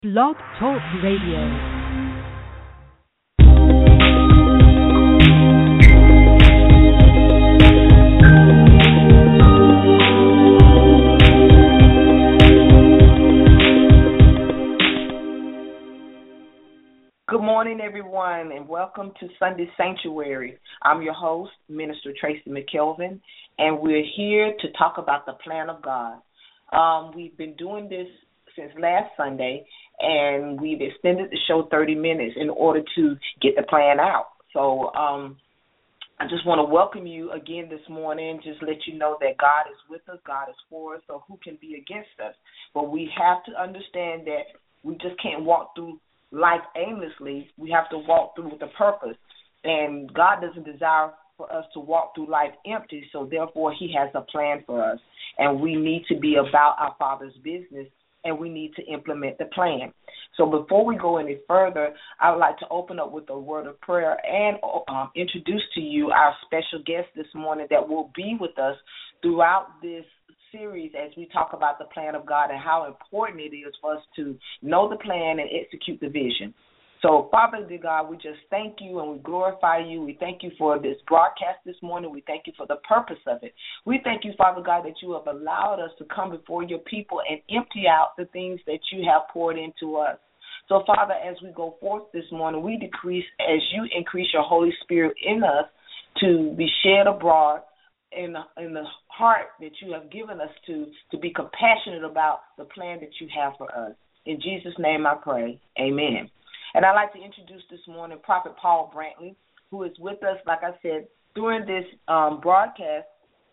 Blog Talk Radio. Good morning, everyone, and welcome to Sunday Sanctuary. I'm your host, Minister Tracy McKelvin, and we're here to talk about the plan of God. We've been doing this since last Sunday, and we've extended the show 30 minutes in order to get the plan out. So I just want to welcome you again this morning, just let you know that God is with us, God is for us, so who can be against us? But we have to understand that we just can't walk through life aimlessly. We have to walk through with a purpose, and God doesn't desire for us to walk through life empty, so therefore he has a plan for us, and we need to be about our Father's business, and we need to implement the plan. So before we go any further, I would like to open up with a word of prayer and introduce to you our special guest this morning that will be with us throughout this series as we talk about the plan of God and how important it is for us to know the plan and execute the vision. So, Father, dear God, we just thank you and we glorify you. We thank you for this broadcast this morning. We thank you for the purpose of it. We thank you, Father God, that you have allowed us to come before your people and empty out the things that you have poured into us. So, Father, as we go forth this morning, we decrease as you increase your Holy Spirit in us to be shed abroad in the heart that you have given us to be compassionate about the plan that you have for us. In Jesus' name I pray. Amen. And I'd like to introduce this morning Prophet Paul Brantley, who is with us, like I said, during this broadcast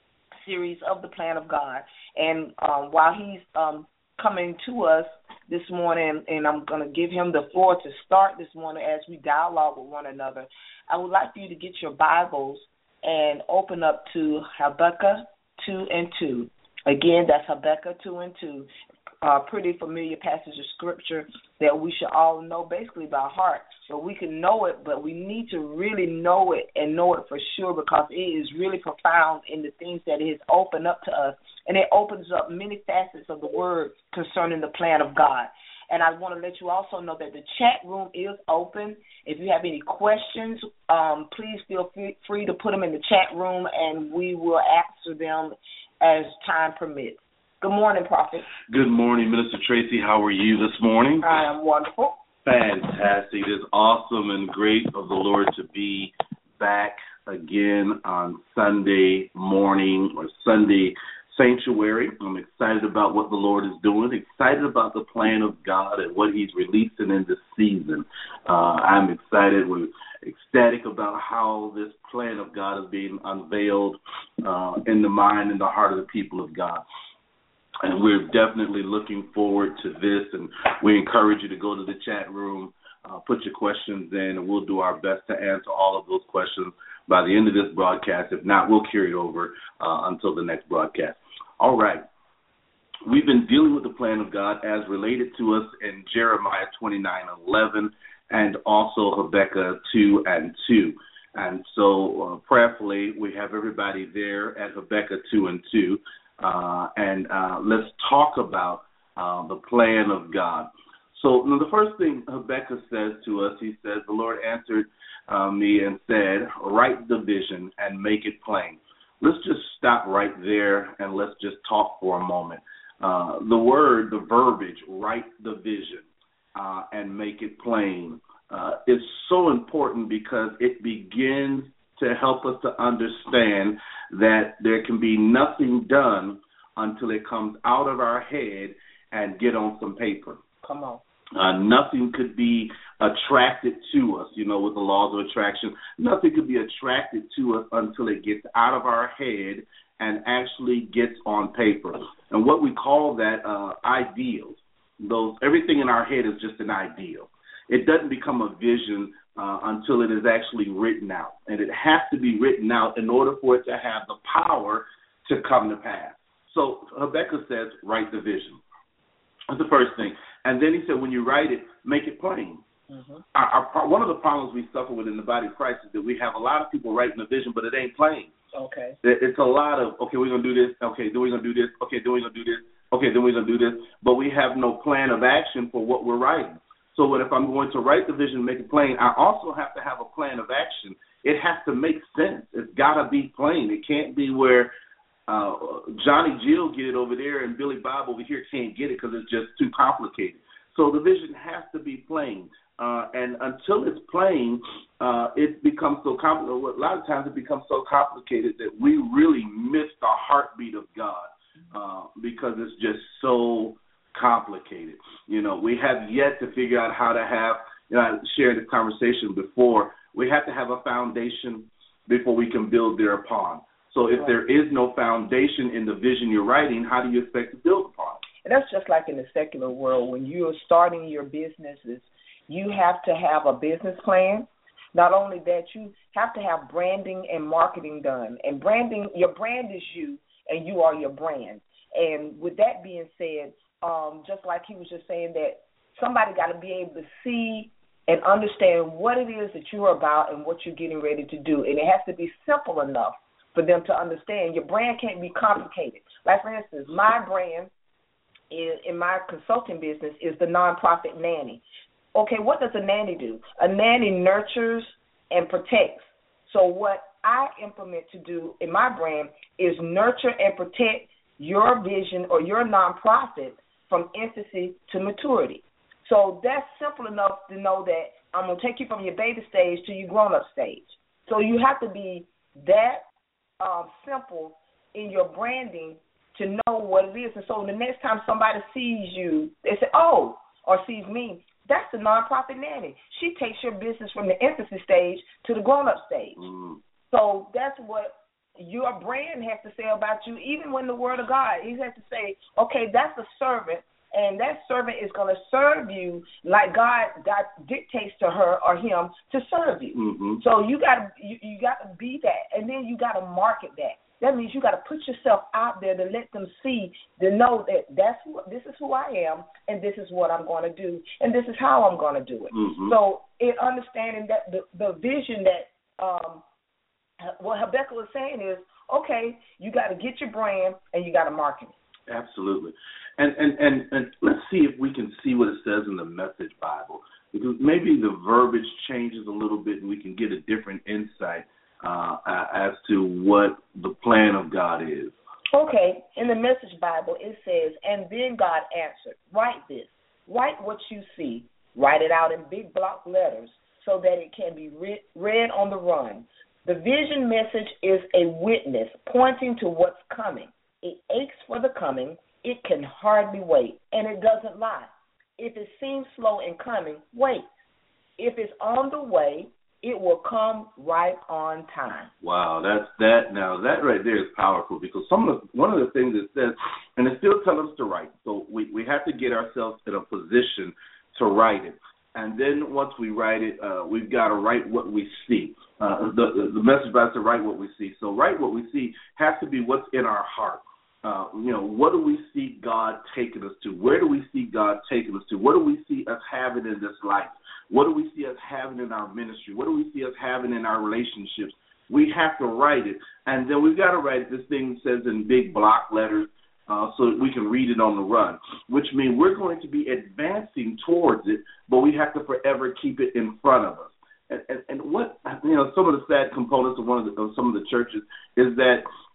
series of the plan of God. And while he's coming to us this morning, and I'm going to give him the floor to start this morning as we dialogue with one another, I would like for you to get your Bibles and open up to Habakkuk 2:2. Again, that's Habakkuk 2:2. Pretty familiar passage of scripture that we should all know basically by heart. But we can know it, but we need to really know it and know it for sure because it is really profound in the things that it has opened up to us. And it opens up many facets of the word concerning the plan of God. And I want to let you also know that the chat room is open. If you have any questions, please feel free to put them in the chat room, and we will answer them as time permits. Good morning, Prophet. Good morning, Minister Tracy. How are you this morning? I am wonderful. Fantastic. It is awesome and great of the Lord to be back again on Sunday morning or Sunday Sanctuary. I'm excited about what the Lord is doing, excited about the plan of God and what he's releasing in this season. I'm excited. We're ecstatic about how this plan of God is being unveiled in the mind and the heart of the people of God. And we're definitely looking forward to this, and we encourage you to go to the chat room, put your questions in, and we'll do our best to answer all of those questions by the end of this broadcast. If not, we'll carry it over until the next broadcast. All right. We've been dealing with the plan of God as related to us in Jeremiah 29:11 and also Habakkuk 2:2. And so prayerfully, we have everybody there at Habakkuk 2:2. Let's talk about the plan of God. So the first thing Habakkuk says to us, he says, the Lord answered me and said, write the vision and make it plain. Let's just stop right there and let's just talk for a moment. The verbiage, write the vision and make it plain, is so important because it begins to help us to understand that there can be nothing done until it comes out of our head and get on some paper. Come on. Nothing could be attracted to us, with the laws of attraction. Nothing could be attracted to us until it gets out of our head and actually gets on paper. And what we call that ideals. Everything in our head is just an ideal. It doesn't become a vision until it is actually written out. And it has to be written out in order for it to have the power to come to pass. So Habakkuk says, write the vision. That's the first thing. And then he said, when you write it, make it plain. Mm-hmm. One of the problems we suffer with in the body of Christ is that we have a lot of people writing a vision, but it ain't plain. Okay. It's a lot of, okay, we're going to do this. Okay, then we're going to do this. Okay, then we're going to do this. Okay, then we're going to do this. But we have no plan of action for what we're writing. So if I'm going to write the vision and make it plain, I also have to have a plan of action. It has to make sense. It's got to be plain. It can't be where Johnny Jill get it over there and Billy Bob over here can't get it because it's just too complicated. So the vision has to be plain. And until it's plain, it becomes so complicated. A lot of times it becomes so complicated that we really miss the heartbeat of God because it's just so complicated. We have yet to figure out how to have, I shared this conversation before, we have to have a foundation before we can build thereupon. So if there is no foundation in the vision you're writing, how do you expect to build upon it? And that's just like in the secular world. When you're starting your businesses, you have to have a business plan. Not only that, you have to have branding and marketing done. And branding, your brand is you, and you are your brand. And with that being said, just like he was just saying, that somebody got to be able to see and understand what it is that you're about and what you're getting ready to do. And it has to be simple enough for them to understand. Your brand can't be complicated. Like, for instance, my brand in my consulting business is the nonprofit nanny. Okay, what does a nanny do? A nanny nurtures and protects. So what I implement to do in my brand is nurture and protect your vision or your nonprofit from infancy to maturity. So that's simple enough to know that I'm going to take you from your baby stage to your grown-up stage. So you have to be that simple in your branding to know what it is. And so the next time somebody sees you, they say, oh, or sees me, that's the nonprofit nanny. She takes your business from the infancy stage to the grown-up stage. So that's what your brand has to say about you. Even when the word of God, he has to say, okay, that's a servant, and that servant is going to serve you like God dictates to her or him to serve you. So you got to be that, and then you got to market that. That means you got to put yourself out there to let them see, to know that this is who I am, and this is what I'm going to do, and this is how I'm going to do it. So in understanding that the vision that what Habakkuk was saying is, okay, you got to get your brand and you got to market it. Absolutely. And let's see if we can see what it says in the Message Bible, because maybe the verbiage changes a little bit and we can get a different insight as to what the plan of God is. Okay, in the Message Bible it says, and then God answered, write this, write what you see, write it out in big block letters so that it can be read on the run. The vision message is a witness pointing to what's coming. It aches for the coming. It can hardly wait, and it doesn't lie. If it seems slow in coming, wait. If it's on the way, it will come right on time. Wow, now that right there is powerful, because one of the things it says, and it still tells us to write. So we have to get ourselves in a position to write it. And then once we write it, we've got to write what we see. The Message Bible says write what we see. So write what we see has to be what's in our heart. What do we see God taking us to? Where do we see God taking us to? What do we see us having in this life? What do we see us having in our ministry? What do we see us having in our relationships? We have to write it. And then we've got to write this thing that says in big block letters so that we can read it on the run, which means we're going to be advancing towards it, but we have to forever keep it in front of us. And what, some of the sad components of some of the churches is that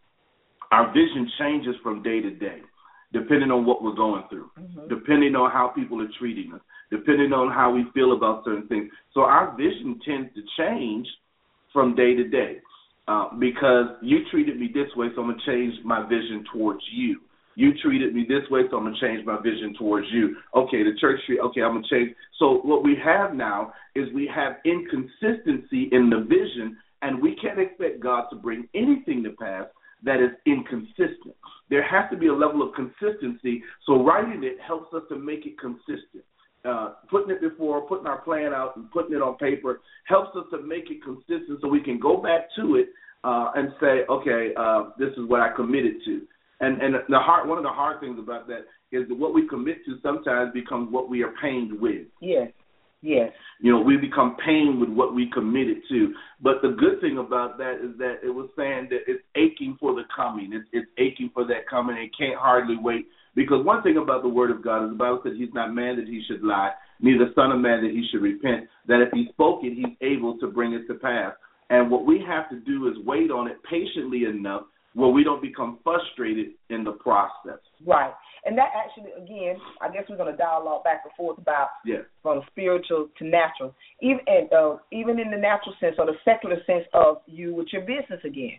our vision changes from day to day, depending on what we're going through, depending on how people are treating us, depending on how we feel about certain things. So our vision tends to change from day to day because you treated me this way, so I'm going to change my vision towards you. You treated me this way, so I'm going to change my vision towards you. Okay, the church treat, okay, I'm going to change. So what we have now is we have inconsistency in the vision, and we can't expect God to bring anything to pass that is inconsistent. There has to be a level of consistency, so writing it helps us to make it consistent. Putting our plan out and putting it on paper helps us to make it consistent so we can go back to it and say, okay, this is what I committed to. And one of the hard things about that is that what we commit to sometimes becomes what we are pained with. Yes. Yes. We become pain with what we committed to. But the good thing about that is that it was saying that it's aching for the coming. It's aching for that coming. It can't hardly wait. Because one thing about the Word of God is the Bible says he's not man that he should lie, neither son of man that he should repent, that if he spoke it, he's able to bring it to pass. And what we have to do is wait on it patiently enough where we don't become frustrated in the process. Right. And that actually, again, I guess we're going to dialogue back and forth about from spiritual to natural, even in the natural sense or the secular sense of you with your business again.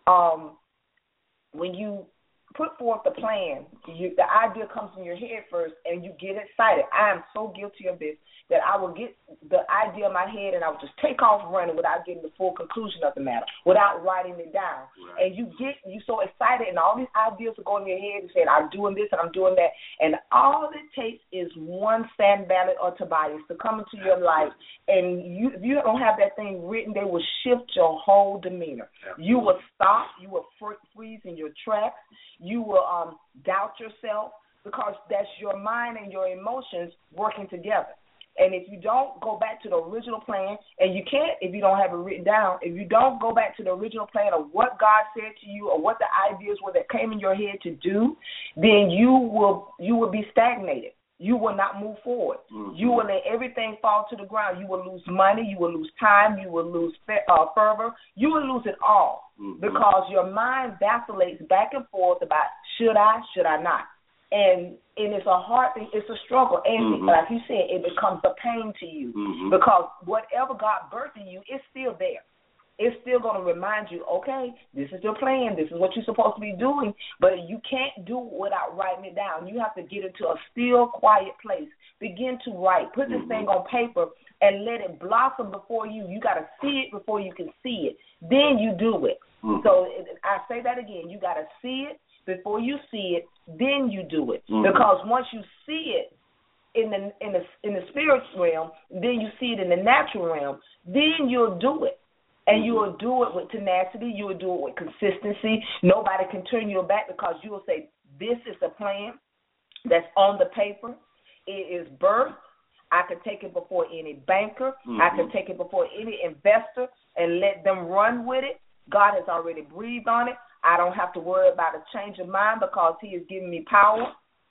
When you put forth the plan, the idea comes in your head first, and you get excited. I am so guilty of this that I will get the idea in my head, and I will just take off running without getting the full conclusion of the matter, without writing it down. Right. And you so excited, and all these ideas are going in your head and saying, I'm doing this and I'm doing that. And all it takes is one Sanballat or Tobias to come into your life, and if you don't have that thing written, they will shift your whole demeanor. Absolutely. You will stop. You will freeze in your tracks. You will doubt yourself because that's your mind and your emotions working together. And if you don't go back to the original plan, and you can't if you don't have it written down, if you don't go back to the original plan of what God said to you or what the ideas were that came in your head to do, then you will be stagnated. You will not move forward. Mm-hmm. You will let everything fall to the ground. You will lose money. You will lose time. You will lose fervor. You will lose it all because your mind vacillates back and forth about should I not. And it's a hard thing. It's a struggle. And like you said, it becomes a pain to you because whatever God birthed in you is still there. It's still going to remind you, okay, this is your plan. This is what you're supposed to be doing. But you can't do it without writing it down. You have to get into a still, quiet place. Begin to write. Put this thing on paper and let it blossom before you. You got to see it before you can see it. Then you do it. So I say that again. You got to see it before you see it. Then you do it. Because once you see it in the spirit realm, then you see it in the natural realm. Then you'll do it. And you will do it with tenacity. You will do it with consistency. Nobody can turn you back because you will say, this is the plan that's on the paper. It is birth. I can take it before any banker. I can take it before any investor and let them run with it. God has already breathed on it. I don't have to worry about a change of mind because he has given me power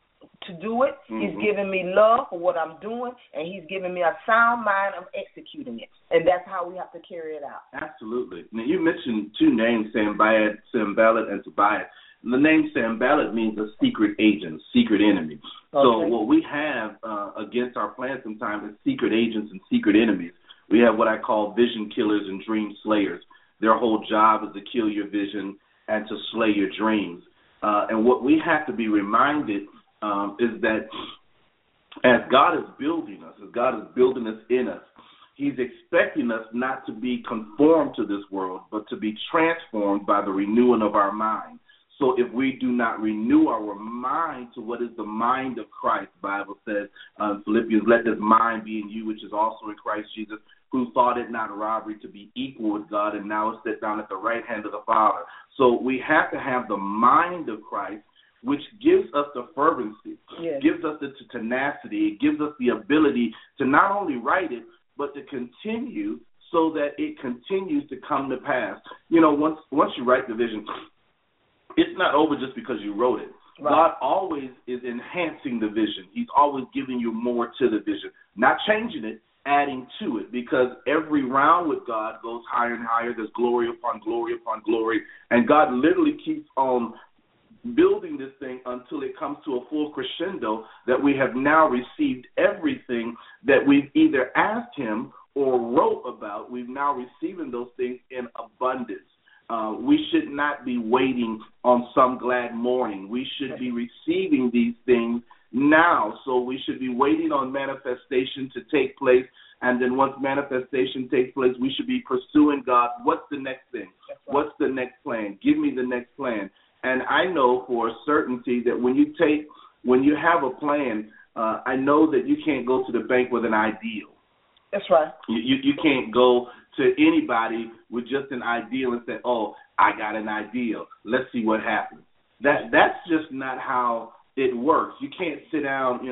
to do it. He's giving me love for what I'm doing, and he's giving me a sound mind of executing it. And that's how we have to carry it out. Absolutely. Now, you mentioned two names, Sanballat and Tobias. The name Sanballat means a secret agent, secret enemy. Okay. So what we have against our plan sometimes is secret agents and secret enemies. We have what I call vision killers and dream slayers. Their whole job is to kill your vision and to slay your dreams. And what we have to be reminded is that as God is building us, as God is building us in us, he's expecting us not to be conformed to this world, but to be transformed by the renewing of our mind. So if we do not renew our mind to what is the mind of Christ, the Bible says, Philippians, let this mind be in you, which is also in Christ Jesus, who thought it not robbery to be equal with God, and now is set down at the right hand of the Father. So we have to have the mind of Christ, which gives us the fervency, gives us the tenacity, it gives us the ability to not only write it, but to continue so that it continues to come to pass. You know, once you write the vision, it's not over just because you wrote it. Right. God always is enhancing the vision. He's always giving you more to the vision, not changing it, adding to it, because every round with God goes higher and higher. There's glory upon glory upon glory, and God literally keeps on building this thing until it comes to a full crescendo that we have now received everything that we've either asked him or wrote about. We've now receiving those things in abundance. We should not be waiting on some glad morning. We should be receiving these things now. So we should be waiting on manifestation to take place. And then once manifestation takes place, we should be pursuing God. What's the next thing? What's the next plan? Give me the next plan. And I know for a certainty that when you have a plan, I know that you can't go to the bank with an ideal. That's right. You can't go to anybody with just an ideal and say, oh, I got an ideal. Let's see what happens. That's just not how it works. You can't sit down,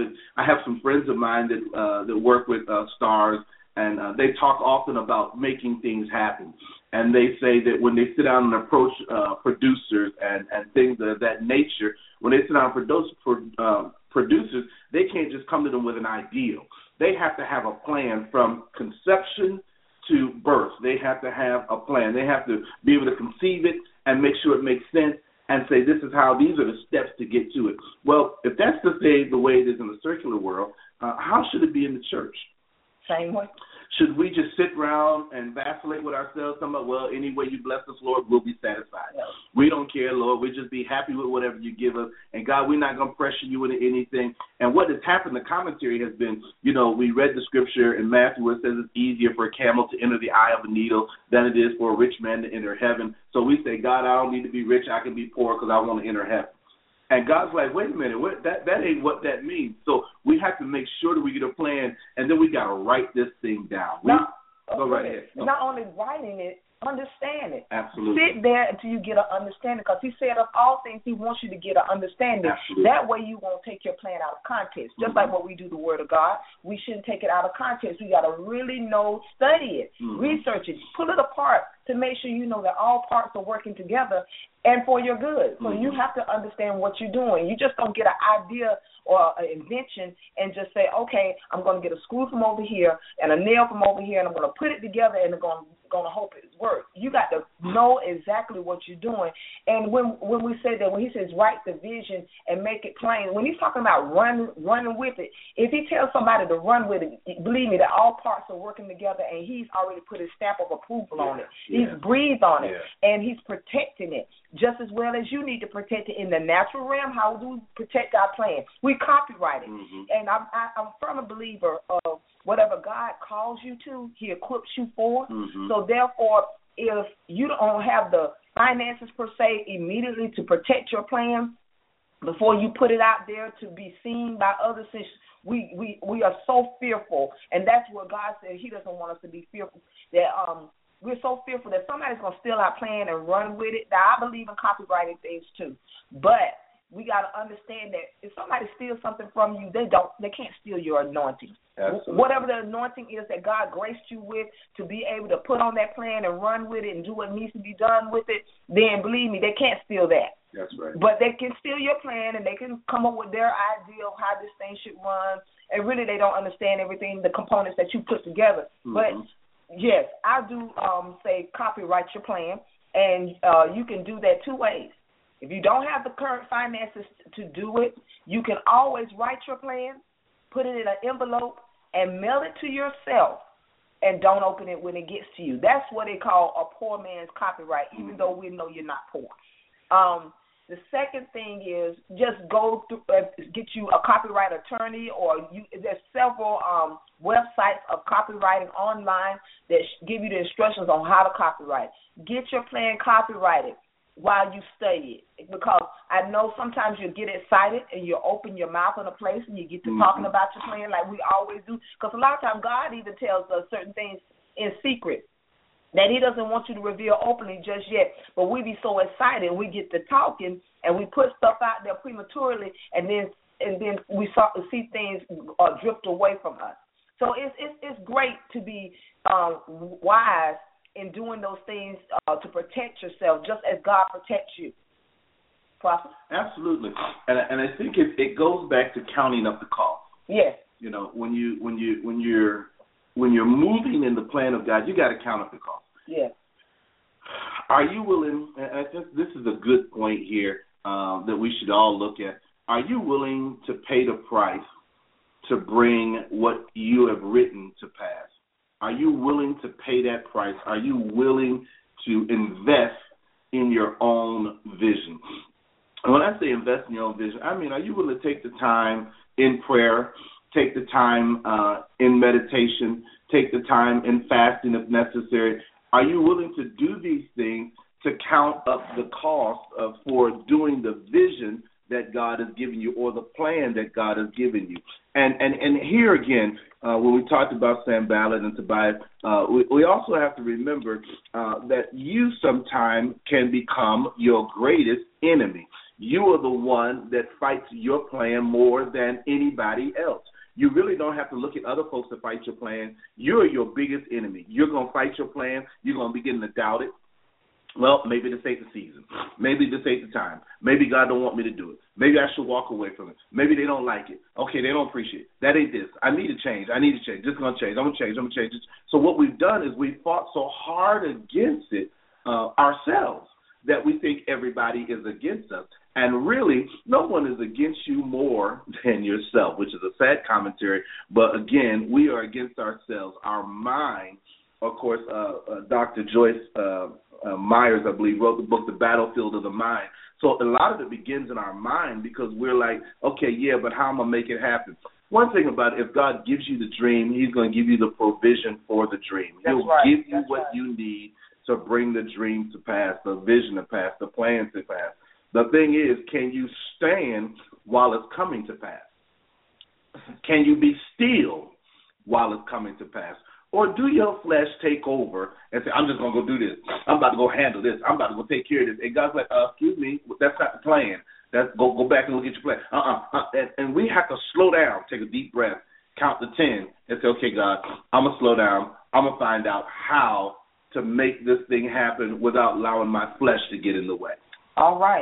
I have some friends of mine that work with stars, and they talk often about making things happen. And they say that when they sit down and approach producers and things of that nature, when they sit down for those producers, they can't just come to them with an ideal. They have to have a plan from conception to birth. They have to have a plan. They have to be able to conceive it and make sure it makes sense and say, these are the steps to get to it. Well, if that's the way it is in the secular world, how should it be in the church? Same way. Should we just sit around and vacillate with ourselves, talking about, well, any way you bless us, Lord, we'll be satisfied. Yeah. We don't care, Lord. We'll just be happy with whatever you give us. And, God, we're not going to pressure you into anything. And what has happened, the commentary has been, we read the scripture in Matthew where it says it's easier for a camel to enter the eye of a needle than it is for a rich man to enter heaven. So we say, God, I don't need to be rich. I can be poor because I want to enter heaven. And God's like, wait a minute, that ain't what that means. So we have to make sure that we get a plan, and then we got to write this thing down. Go right ahead. Not only writing it, understand it. Absolutely. Sit there until you get an understanding, because he said of all things he wants you to get an understanding. Absolutely. That way you won't take your plan out of context. Just like when we do the Word of God, we shouldn't take it out of context. We got to really study it, research it, pull it apart to make sure you know that all parts are working together and for your good. So you have to understand what you're doing. You just don't get an idea or an invention and just say, okay, I'm going to get a screw from over here and a nail from over here, and I'm going to put it together and I'm going to hope it works. You got to know exactly what you're doing. And when we say that, when he says write the vision and make it plain, when he's talking about running with it, if he tells somebody to run with it, believe me that all parts are working together, and he's already put his stamp of approval on it. He's breathed on it, and he's protecting it just as well as you need to protect it in the natural realm. How do we protect our plan? We copyright it. And I'm a firm believer of whatever God calls you to, he equips you for. So therefore, if you don't have the finances per se immediately to protect your plan before you put it out there to be seen by others, since we are so fearful, and that's what God said. He doesn't want us to be fearful. That we're so fearful that somebody's going to steal our plan and run with it. Now, I believe in copyrighting things too, but we got to understand that if somebody steals something from you, they can't steal your anointing. Absolutely. Whatever the anointing is that God graced you with to be able to put on that plan and run with it and do what needs to be done with it, then believe me, they can't steal that. That's right. But they can steal your plan, and they can come up with their idea of how this thing should run, and really they don't understand everything, the components that you put together. But yes, I do say copyright your plan, and you can do that two ways. If you don't have the current finances to do it, you can always write your plan, put it in an envelope, and mail it to yourself, and don't open it when it gets to you. That's what they call a poor man's copyright, even though we know you're not poor. The second thing is just go through, get you a copyright attorney, or there's several websites of copywriting online that give you the instructions on how to copyright. Get your plan copyrighted while you study it, because I know sometimes you get excited and you open your mouth in a place and you get to talking about your plan like we always do, because a lot of times God even tells us certain things in secret that he doesn't want you to reveal openly just yet, but we be so excited, we get to talking and we put stuff out there prematurely, and then we start to see things drift away from us. So it's great to be wise in doing those things to protect yourself, just as God protects you. Prophet? Absolutely, and I think it goes back to counting up the cost. Yes. When you're moving in the plan of God, you got to count up the cost. Yes. Are you willing? And I think this is a good point here that we should all look at. Are you willing to pay the price to bring what you have written to pass? Are you willing to pay that price? Are you willing to invest in your own vision? And when I say invest in your own vision, I mean, are you willing to take the time in prayer, take the time in meditation, take the time in fasting if necessary? Are you willing to do these things to count up the cost for doing the vision that God has given you, or the plan that God has given you? And here again, when we talked about Sanballat and Tobiah, we also have to remember that you sometimes can become your greatest enemy. You are the one that fights your plan more than anybody else. You really don't have to look at other folks to fight your plan. You're your biggest enemy. You're going to fight your plan. You're going to begin to doubt it. Well, maybe this ain't the season. Maybe this ain't the time. Maybe God don't want me to do it. Maybe I should walk away from it. Maybe they don't like it. Okay, they don't appreciate it. That ain't this. I need to change. This is going to change. I'm going to change. So what we've done is we've fought so hard against it ourselves that we think everybody is against us. And really, no one is against you more than yourself, which is a sad commentary. But again, we are against ourselves. Our mind, of course, Dr. Joyce Myers, I believe, wrote the book, The Battlefield of the Mind. So a lot of it begins in our mind because we're like, okay, yeah, but how am I going to make it happen? One thing about it, if God gives you the dream, he's going to give you the provision for the dream. He'll give you what you need to bring the dream to pass, the vision to pass, the plan to pass. The thing is, can you stand while it's coming to pass? Can you be still while it's coming to pass? Or do your flesh take over and say, I'm just going to go do this. I'm about to go handle this. I'm about to go take care of this. And God's like, excuse me, that's not the plan. Go back and look at your plan. And we have to slow down, take a deep breath, count to 10, and say, okay, God, I'm going to slow down. I'm going to find out how to make this thing happen without allowing my flesh to get in the way. All right,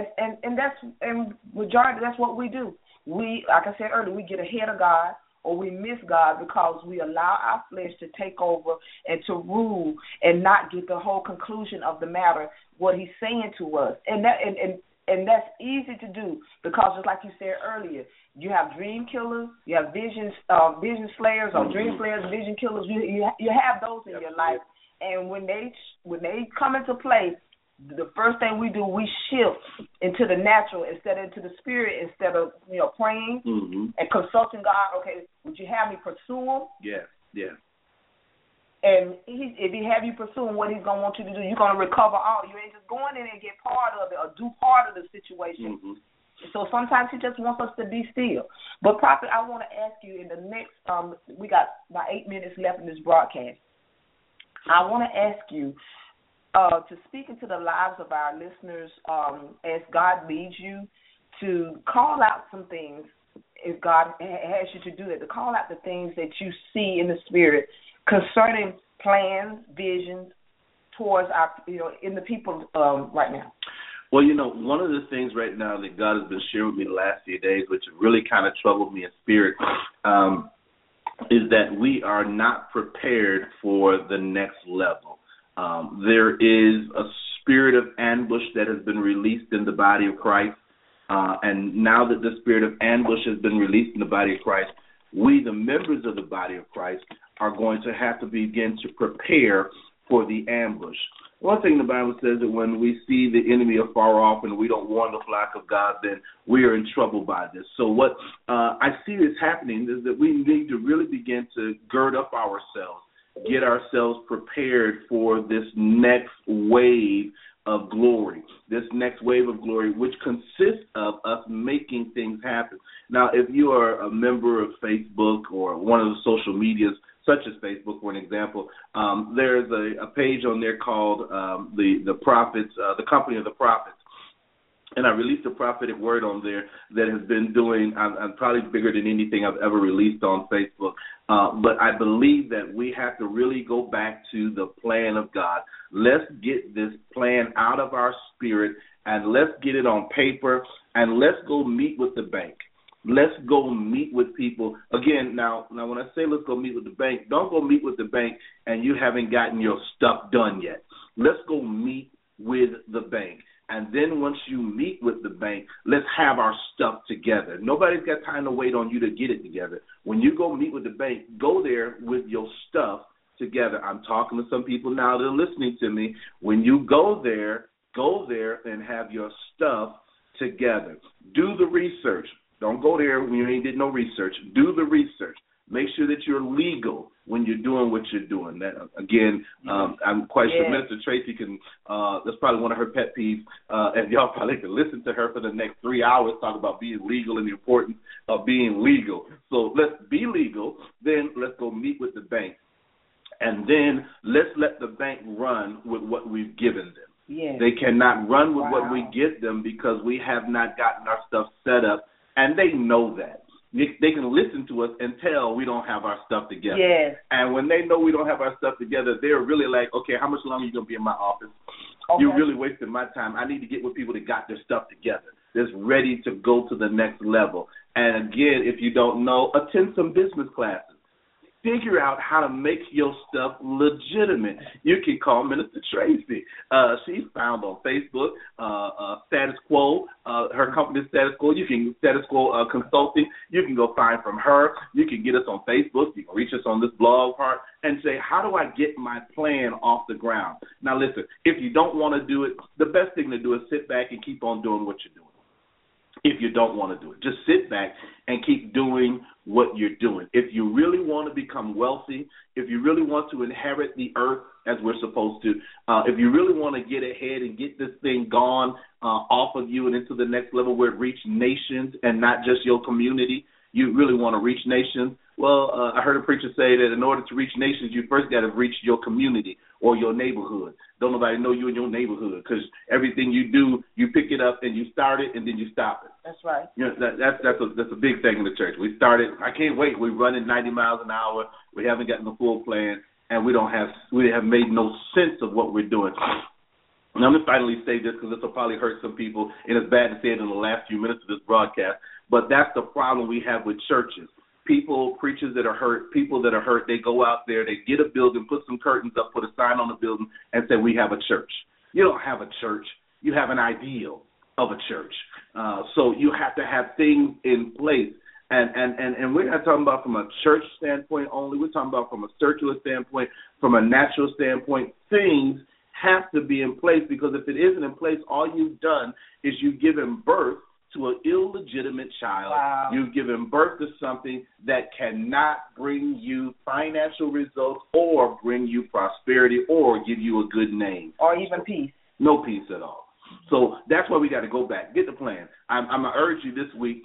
and majority that's what we do. We, like I said earlier, we get ahead of God or we miss God because we allow our flesh to take over and to rule and not get the whole conclusion of the matter, what He's saying to us, and that's easy to do because just like you said earlier, you have dream killers, you have vision slayers or dream slayers, vision killers. You have those in your life, and when they come into play, the first thing we do, we shift into the natural instead of into the spirit, instead of praying and consulting God. Okay, would you have me pursue him? Yeah. And if he have you pursuing what he's going to want you to do, you're going to recover all. You ain't just going in and get part of it or do part of the situation. So sometimes he just wants us to be still. But Prophet, I want to ask you in the next, we got about 8 minutes left in this broadcast. I want to ask you, to speak into the lives of our listeners as God leads you, to call out some things, if God has you to do that, to call out the things that you see in the spirit concerning plans, visions towards our, in the people right now. Well, one of the things right now that God has been sharing with me the last few days, which really kind of troubled me in spirit, is that we are not prepared for the next level. There is a spirit of ambush that has been released in the body of Christ. And now that the spirit of ambush has been released in the body of Christ, we, the members of the body of Christ, are going to have to begin to prepare for the ambush. One thing the Bible says that when we see the enemy afar off and we don't warn the flock of God, then we are in trouble by this. So what I see is happening is that we need to really begin to gird up ourselves, get ourselves prepared for this next wave of glory, which consists of us making things happen. Now, if you are a member of Facebook or one of the social medias, such as Facebook, for an example, there's a page on there called the Prophets, the Company of the Prophets. And I released a prophetic word on there that has been doing, I'm probably bigger than anything I've ever released on Facebook. But I believe that we have to really go back to the plan of God. Let's get this plan out of our spirit and let's get it on paper and let's go meet with the bank. Let's go meet with people. Again, now when I say let's go meet with the bank, don't go meet with the bank and you haven't gotten your stuff done yet. Let's go meet with the bank. And then once you meet with the bank, let's have our stuff together. Nobody's got time to wait on you to get it together. When you go meet with the bank, go there with your stuff together. I'm talking to some people now that are listening to me. When you go there and have your stuff together. Do the research. Don't go there when you ain't did no research. Do the research. Make sure that you're legal when you're doing what you're doing. That, again, I'm quite sure Minister Tracy can, that's probably one of her pet peeves, and y'all probably can listen to her for the next 3 hours talk about being legal and the importance of being legal. So let's be legal, then let's go meet with the bank. And then let's let the bank run with what we've given them. Yes. They cannot run with what we give them because we have not gotten our stuff set up, and they know that. They can listen to us and tell we don't have our stuff together. Yes. And when they know we don't have our stuff together, they're really like, okay, how much longer are you going to be in my office? Okay. You're really wasting my time. I need to get with people that got their stuff together, that's ready to go to the next level. And again, if you don't know, attend some business classes. Figure out how to make your stuff legitimate. You can call Minister Tracy. She's found on Facebook, Status Quo. Her company is Status Quo. You can Status Quo Consulting. You can go find from her. You can get us on Facebook. You can reach us on this blog part and say, how do I get my plan off the ground? Now, listen, if you don't want to do it, the best thing to do is sit back and keep on doing what you're doing. If you don't want to do it, just sit back and keep doing what you're doing. If you really want to become wealthy, if you really want to inherit the earth as we're supposed to, if you really want to get ahead and get this thing gone off of you and into the next level where it reaches nations and not just your community, you really want to reach nations. Well, I heard a preacher say that in order to reach nations, you first got to reach your community or your neighborhood. Don't nobody know you in your neighborhood because everything you do, you pick it up and you start it and then you stop it. That's right. You know, that's a big thing in the church. We started. I can't wait. We're running 90 miles an hour. We haven't gotten the full plan, and we have made no sense of what we're doing. And I'm going to finally say this because this will probably hurt some people, and it's bad to say it in the last few minutes of this broadcast, but that's the problem we have with churches. Preachers that are hurt, people that are hurt, they go out there, they get a building, put some curtains up, put a sign on the building, and say, we have a church. You don't have a church. You have an ideal of a church. So you have to have things in place. And we're not talking about from a church standpoint only. We're talking about from a circular standpoint, from a natural standpoint. Things have to be in place because if it isn't in place, all you've done is you've given birth to an illegitimate child. Wow. You've given birth to something that cannot bring you financial results or bring you prosperity or give you a good name. Or even peace. No peace at all. So that's why we got to go back. Get the plan. I'm going to urge you this week.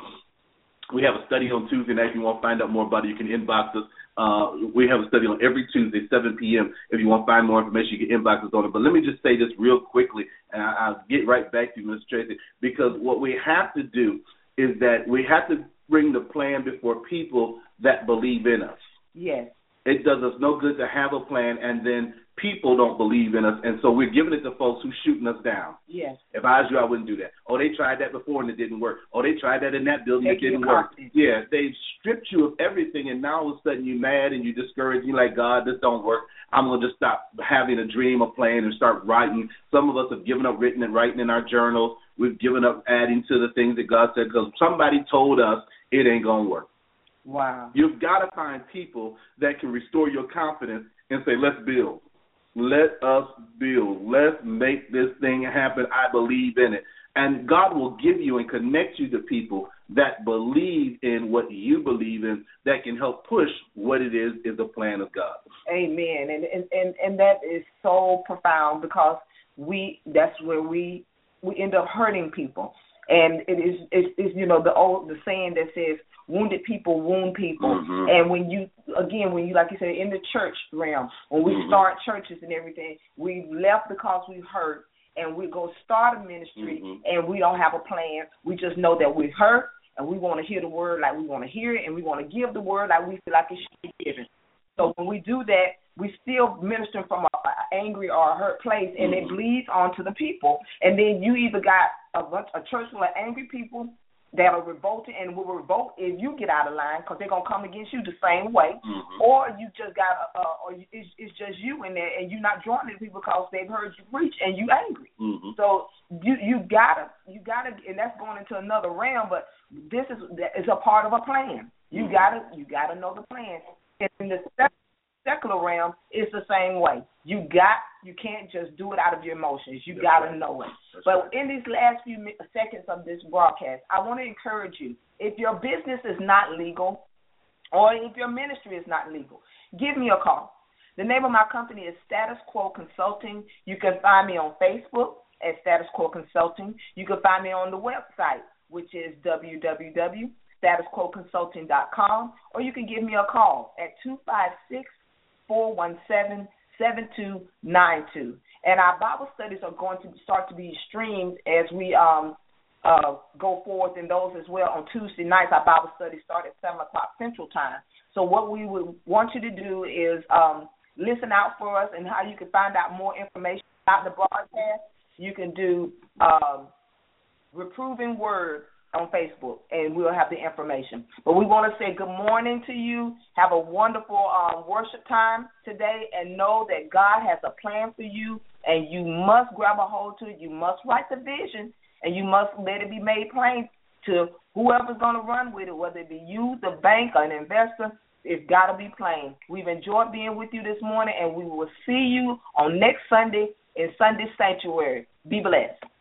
We have a study on Tuesday night. If you want to find out more about it, you can inbox us. We have a study on every Tuesday, 7 p.m. If you want to find more information, you can inbox us on it. But let me just say this real quickly, and I'll get right back to you, Mr. Tracy, because what we have to do is that we have to bring the plan before people that believe in us. Yes. It does us no good to have a plan and then people don't believe in us, and so we're giving it to folks who's shooting us down. Yes. If I was you, I wouldn't do that. Oh, they tried that before and it didn't work. Oh, they tried that in that building, it didn't work. Yeah, they've stripped you of everything, and now all of a sudden you're mad and you're discouraged. You're like, God, this don't work. I'm going to just stop having a dream, a plan, and start writing. Some of us have given up writing in our journals. We've given up adding to the things that God said because somebody told us it ain't going to work. Wow. You've got to find people that can restore your confidence and say, let's build. Let us build. Let's make this thing happen. I believe in it. And God will give you and connect you to people that believe in what you believe in that can help push what it is the plan of God. Amen. And that is so profound because that's where we end up hurting people. And it's you know, the saying that says, wounded people wound people. Mm-hmm. And when you, like you said, in the church realm, when we start churches and everything, we left because we hurt, and we go start a ministry, and we don't have a plan. We just know that we're hurt, and we want to hear the word like we want to hear it, and we want to give the word like we feel like it should be given. So when we do that, we still minister from an angry or a hurt place, and it bleeds onto the people. And then you either got a church full of angry people that are revolted and will revolt if you get out of line because they're going to come against you the same way, or you just got or it's just you in there and you're not joining people because they've heard you preach and you angry. So you gotta, and that's going into another realm, but this is a part of a plan. You gotta know the plan. And in the secular realm, it's the same way. You can't just do it out of your emotions. You got to know it. But in these last few seconds of this broadcast, I want to encourage you, if your business is not legal or if your ministry is not legal, give me a call. The name of my company is Status Quo Consulting. You can find me on Facebook at Status Quo Consulting. You can find me on the website, which is www.statusquoconsulting.com, or you can give me a call at 256-417-7292. And our Bible studies are going to start to be streamed as we go forth in those as well. On Tuesday nights, our Bible studies start at 7 o'clock Central Time. So what we would want you to do is listen out for us, and how you can find out more information about the broadcast. You can do Reproving Word on Facebook, and we'll have the information. But we want to say good morning to you. Have a wonderful worship time today, and know that God has a plan for you, and you must grab a hold to it. You must write the vision, and you must let it be made plain to whoever's going to run with it, whether it be you, the bank, or an investor. It's got to be plain. We've enjoyed being with you this morning, and we will see you on next Sunday in Sunday Sanctuary. Be blessed.